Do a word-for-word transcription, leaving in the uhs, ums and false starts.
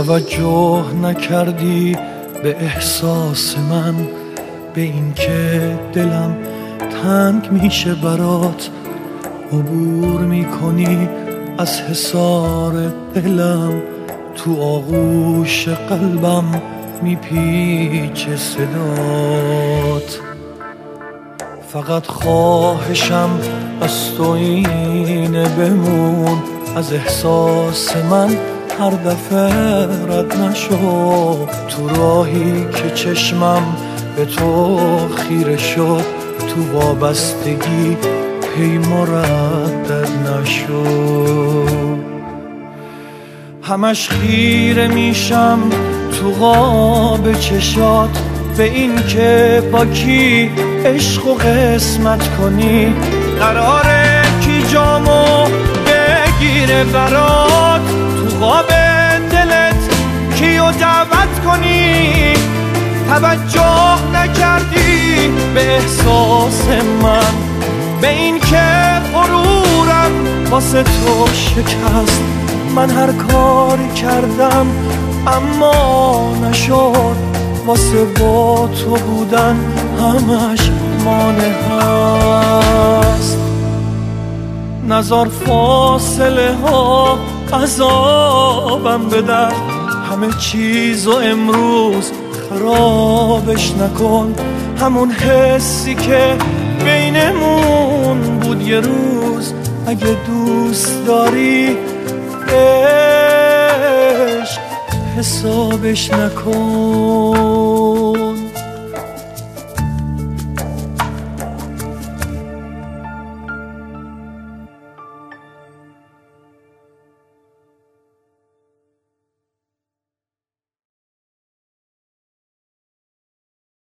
توجه نکردی به احساس من، به این که دلم تنگ میشه برات. عبور میکنی از حصار دلم، تو آغوش قلبم میپیچه صدات. فقط خواهشم از تو اینه بمون، از احساس من هر دفعه رد نشو. تو راهی که چشمم به تو خیره شد، تو وابستگی پی مردد نشو. همش خیره میشم تو قاب چشات، به این که با کی عشق و قسمت کنی. قراره کی جامو بگیره برات، تو قاب دلت کیو دعوت کنی. توجه نکردی به احساس من، به این که غرورم واسه تو شکست. من هر کاری کردم اما نشد، واسه با تو بودن همش مانع هست. نزار فاصله ها عذابم بدن، همه چیزو امروز خرابش نکن. همون حسی که بینمون بود یه روز، اگه دوست داری عشق حسابش نکن.